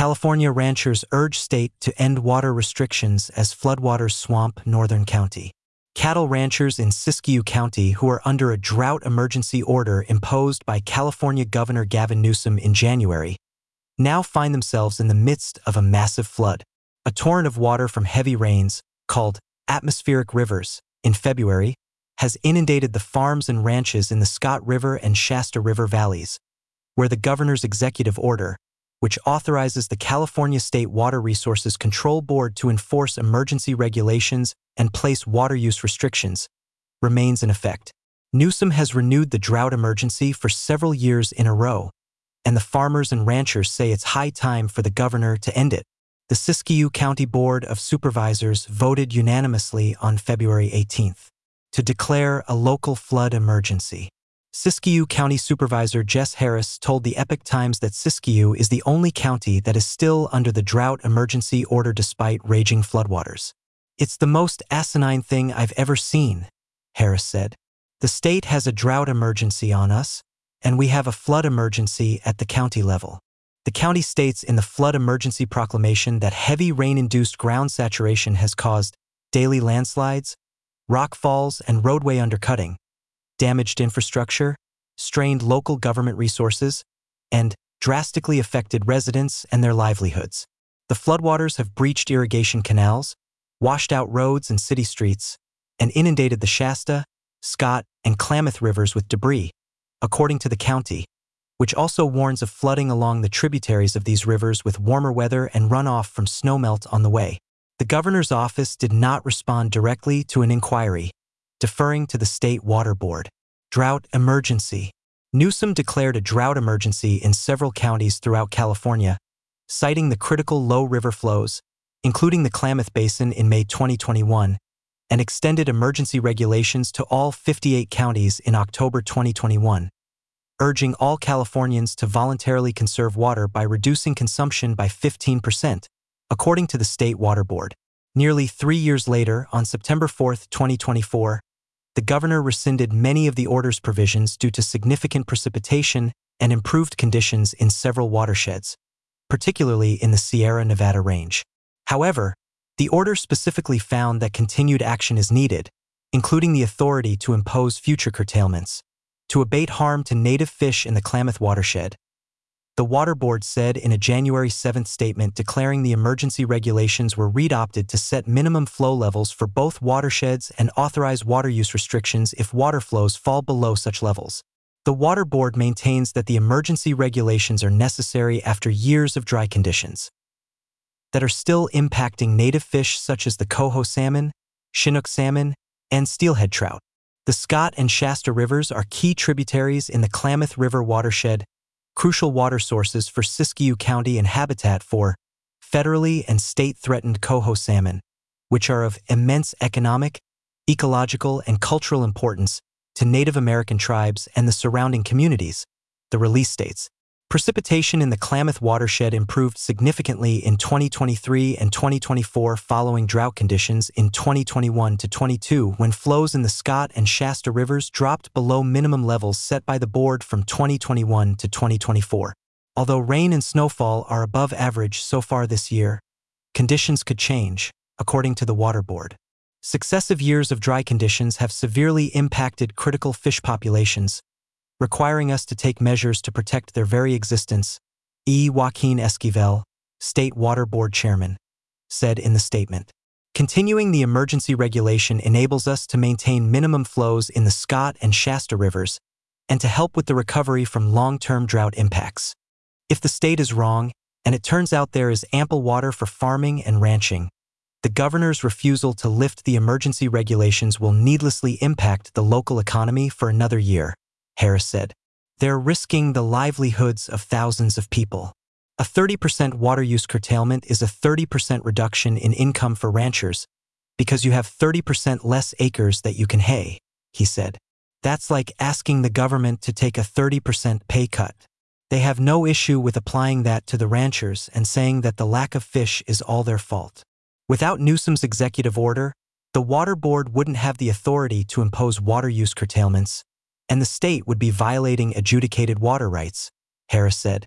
California ranchers urge state to end water restrictions as floodwaters swamp Northern County. Cattle ranchers in Siskiyou County who are under a drought emergency order imposed by California Governor Gavin Newsom in January now find themselves in the midst of a massive flood. A torrent of water from heavy rains, called atmospheric rivers, in February, has inundated the farms and ranches in the Scott River and Shasta River valleys, where the governor's executive order, which authorizes the California State Water Resources Control Board to enforce emergency regulations and place water use restrictions, remains in effect. Newsom has renewed the drought emergency for several years in a row, and the farmers and ranchers say it's high time for the governor to end it. The Siskiyou County Board of Supervisors voted unanimously on February 18th to declare a local flood emergency. Siskiyou County Supervisor Jess Harris told the Epoch Times that Siskiyou is the only county that is still under the drought emergency order despite raging floodwaters. "It's the most asinine thing I've ever seen," Harris said. "The state has a drought emergency on us, and we have a flood emergency at the county level." The county states in the flood emergency proclamation that heavy rain-induced ground saturation has caused daily landslides, rock falls, and roadway undercutting, damaged infrastructure, strained local government resources, and drastically affected residents and their livelihoods. The floodwaters have breached irrigation canals, washed out roads and city streets, and inundated the Shasta, Scott, and Klamath rivers with debris, according to the county, which also warns of flooding along the tributaries of these rivers with warmer weather and runoff from snowmelt on the way. The governor's office did not respond directly to an inquiry, deferring to the State Water Board. Drought emergency. Newsom declared a drought emergency in several counties throughout California, citing the critical low river flows, including the Klamath Basin in May 2021, and extended emergency regulations to all 58 counties in October 2021, urging all Californians to voluntarily conserve water by reducing consumption by 15%, according to the State Water Board. Nearly 3 years later, on September 4, 2024, the governor rescinded many of the order's provisions due to significant precipitation and improved conditions in several watersheds, particularly in the Sierra Nevada range. However, the order specifically found that continued action is needed, including the authority to impose future curtailments, to abate harm to native fish in the Klamath watershed. The Water Board said in a January 7 statement declaring the emergency regulations were readopted to set minimum flow levels for both watersheds and authorize water use restrictions if water flows fall below such levels. The Water Board maintains that the emergency regulations are necessary after years of dry conditions that are still impacting native fish such as the coho salmon, Chinook salmon, and steelhead trout. The Scott and Shasta rivers are key tributaries in the Klamath River watershed, crucial water sources for Siskiyou County and habitat for federally and state-threatened coho salmon, which are of immense economic, ecological, and cultural importance to Native American tribes and the surrounding communities, the release states. Precipitation in the Klamath watershed improved significantly in 2023 and 2024 following drought conditions in 2021 to 22 when flows in the Scott and Shasta rivers dropped below minimum levels set by the board from 2021 to 2024. Although rain and snowfall are above average so far this year, conditions could change, according to the Water Board. Successive years of dry conditions have severely impacted critical fish populations, requiring us to take measures to protect their very existence, Joaquin Esquivel, State Water Board Chairman, said in the statement. Continuing the emergency regulation enables us to maintain minimum flows in the Scott and Shasta rivers and to help with the recovery from long-term drought impacts. If the state is wrong, and it turns out there is ample water for farming and ranching, the governor's refusal to lift the emergency regulations will needlessly impact the local economy for another year, Harris said. They're risking the livelihoods of thousands of people. A 30% water use curtailment is a 30% reduction in income for ranchers because you have 30% less acres that you can hay, he said. That's like asking the government to take a 30% pay cut. They have no issue with applying that to the ranchers and saying that the lack of fish is all their fault. Without Newsom's executive order, the Water Board wouldn't have the authority to impose water use curtailments, and the state would be violating adjudicated water rights, Harris said.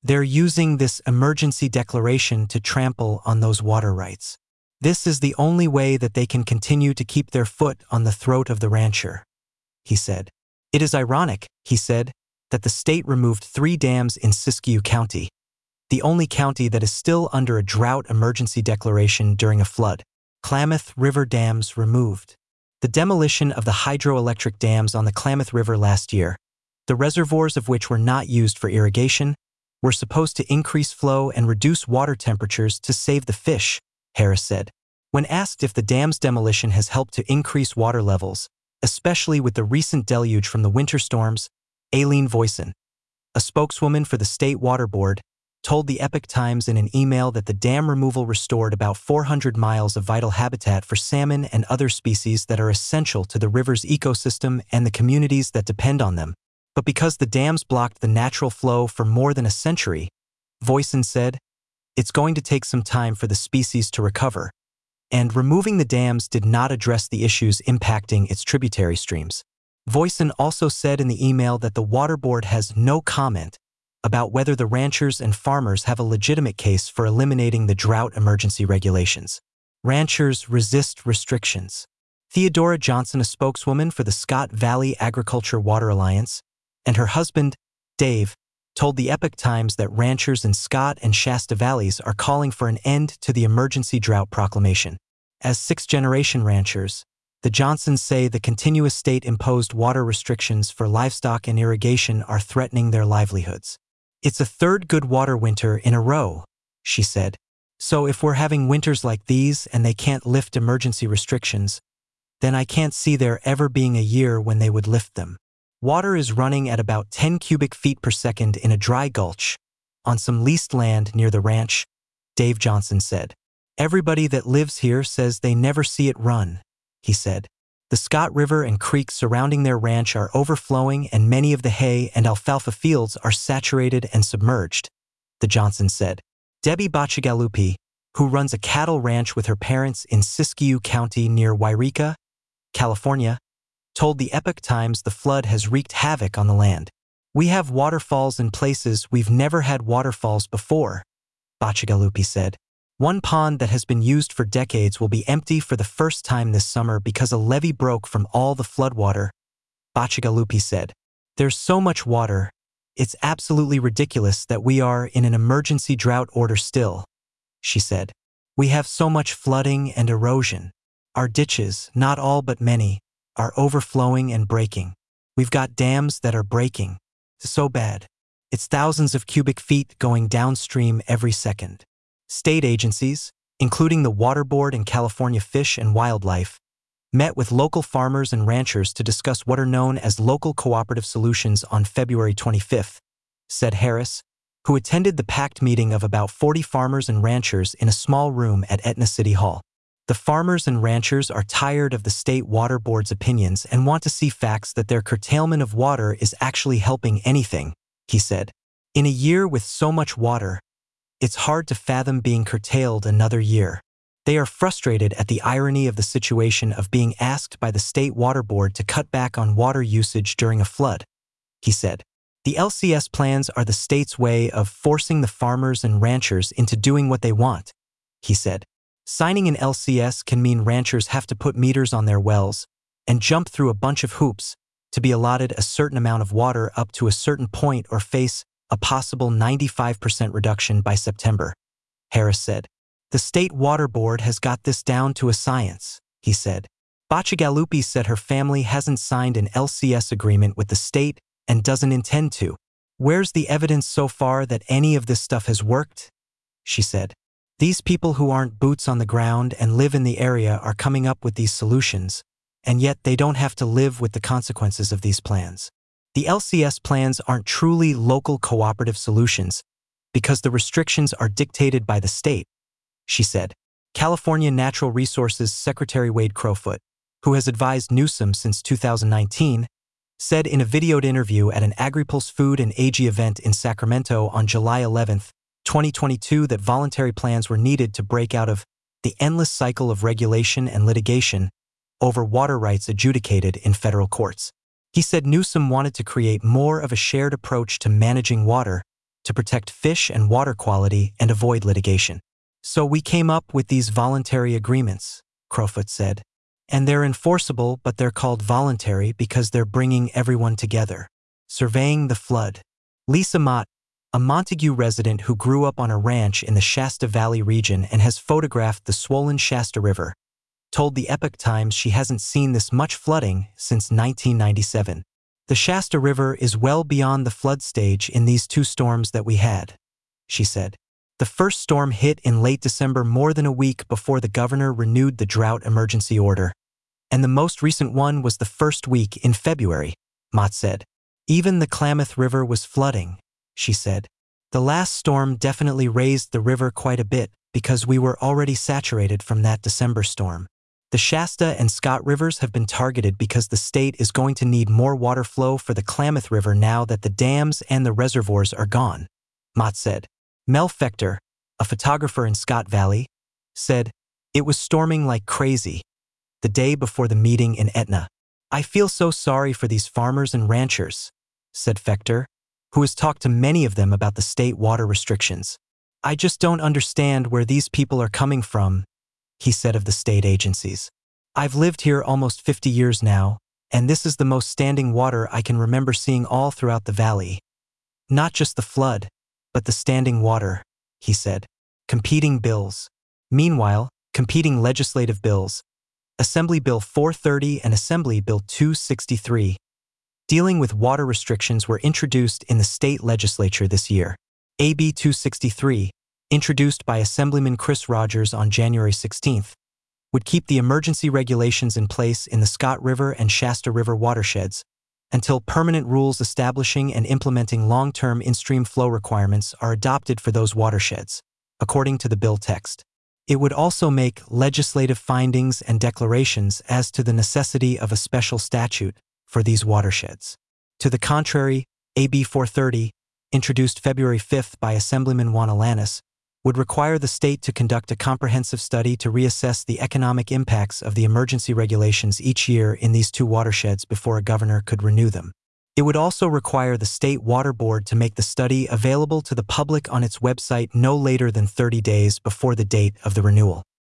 They're using this emergency declaration to trample on those water rights. This is the only way that they can continue to keep their foot on the throat of the rancher, he said. It is ironic, he said, that the state removed 3 dams in Siskiyou County, the only county that is still under a drought emergency declaration during a flood. Klamath River dams removed. The demolition of the hydroelectric dams on the Klamath River last year, the reservoirs of which were not used for irrigation, were supposed to increase flow and reduce water temperatures to save the fish, Harris said. When asked if the dam's demolition has helped to increase water levels, especially with the recent deluge from the winter storms, Aileen Voisin, a spokeswoman for the State Water Board, told the Epoch Times in an email that the dam removal restored about 400 miles of vital habitat for salmon and other species that are essential to the river's ecosystem and the communities that depend on them. But because the dams blocked the natural flow for more than a century, Voisin said, it's going to take some time for the species to recover, and removing the dams did not address the issues impacting its tributary streams. Voisin also said in the email that the Water Board has no comment about whether the ranchers and farmers have a legitimate case for eliminating the drought emergency regulations. Ranchers resist restrictions. Theodora Johnson, a spokeswoman for the Scott Valley Agriculture Water Alliance, and her husband, Dave, told the Epoch Times that ranchers in Scott and Shasta Valleys are calling for an end to the emergency drought proclamation. As sixth-generation ranchers, the Johnsons say the continuous state-imposed water restrictions for livestock and irrigation are threatening their livelihoods. It's a 3rd good water winter in a row, she said. So if we're having winters like these and they can't lift emergency restrictions, then I can't see there ever being a year when they would lift them. Water is running at about 10 cubic feet per second in a dry gulch on some leased land near the ranch, Dave Johnson said. Everybody that lives here says they never see it run, he said. The Scott River and creeks surrounding their ranch are overflowing and many of the hay and alfalfa fields are saturated and submerged, the Johnson said. Debbie Bacigalupi, who runs a cattle ranch with her parents in Siskiyou County near Wairika, California, told the Epoch Times the flood has wreaked havoc on the land. We have waterfalls in places we've never had waterfalls before, Bacigalupi said. One pond that has been used for decades will be empty for the first time this summer because a levee broke from all the floodwater, Bacigalupi said. There's so much water, it's absolutely ridiculous that we are in an emergency drought order still, she said. We have so much flooding and erosion. Our ditches, not all but many, are overflowing and breaking. We've got dams that are breaking. So bad. It's thousands of cubic feet going downstream every second. State agencies, including the Water Board and California Fish and Wildlife, met with local farmers and ranchers to discuss what are known as local cooperative solutions on February 25th, said Harris, who attended the packed meeting of about 40 farmers and ranchers in a small room at Etna City Hall. The farmers and ranchers are tired of the State Water Board's opinions and want to see facts that their curtailment of water is actually helping anything, he said. In a year with so much water, it's hard to fathom being curtailed another year. They are frustrated at the irony of the situation of being asked by the State Water Board to cut back on water usage during a flood, he said. The LCS plans are the state's way of forcing the farmers and ranchers into doing what they want, he said. Signing an LCS can mean ranchers have to put meters on their wells and jump through a bunch of hoops to be allotted a certain amount of water up to a certain point or face a possible 95% reduction by September, Harris said. The State Water Board has got this down to a science, he said. Bacigalupi said her family hasn't signed an LCS agreement with the state and doesn't intend to. Where's the evidence so far that any of this stuff has worked? She said. These people who aren't boots on the ground and live in the area are coming up with these solutions, and yet they don't have to live with the consequences of these plans. The LCS plans aren't truly local cooperative solutions because the restrictions are dictated by the state, she said. California Natural Resources Secretary Wade Crowfoot, who has advised Newsom since 2019, said in a videoed interview at an AgriPulse Food and AG event in Sacramento on July 11, 2022 that voluntary plans were needed to break out of the endless cycle of regulation and litigation over water rights adjudicated in federal courts. He said Newsom wanted to create more of a shared approach to managing water to protect fish and water quality and avoid litigation. So we came up with these voluntary agreements, Crowfoot said. And they're enforceable, but they're called voluntary because they're bringing everyone together. Surveying the flood. Lisa Mott, a Montague resident who grew up on a ranch in the Shasta Valley region and has photographed the swollen Shasta River, told the Epoch Times she hasn't seen this much flooding since 1997. The Shasta River is well beyond the flood stage in these two storms that we had, she said. The first storm hit in late December, more than a week before the governor renewed the drought emergency order. And the most recent one was the first week in February, Mott said. Even the Klamath River was flooding, she said. The last storm definitely raised the river quite a bit because we were already saturated from that December storm. The Shasta and Scott rivers have been targeted because the state is going to need more water flow for the Klamath River now that the dams and the reservoirs are gone, Mott said. Mel Fector, a photographer in Scott Valley, said, "It was storming like crazy the day before the meeting in Etna. I feel so sorry for these farmers and ranchers," said Fector, who has talked to many of them about the state water restrictions. "I just don't understand where these people are coming from," he said of the state agencies. "I've lived here almost 50 years now, and this is the most standing water I can remember seeing all throughout the valley. Not just the flood, but the standing water," he said. Competing bills. Meanwhile, competing legislative bills, Assembly Bill 430 and Assembly Bill 263, dealing with water restrictions, were introduced in the state legislature this year. AB 263, introduced by Assemblyman Chris Rogers on January 16th, would keep the emergency regulations in place in the Scott River and Shasta River watersheds until permanent rules establishing and implementing long-term in-stream flow requirements are adopted for those watersheds, according to the bill text. It would also make legislative findings and declarations as to the necessity of a special statute for these watersheds. To the contrary, AB 430, introduced February 5th by Assemblyman Juan Alanis, would require the state to conduct a comprehensive study to reassess the economic impacts of the emergency regulations each year in these two watersheds before a governor could renew them. It would also require the State Water Board to make the study available to the public on its website no later than 30 days before the date of the renewal.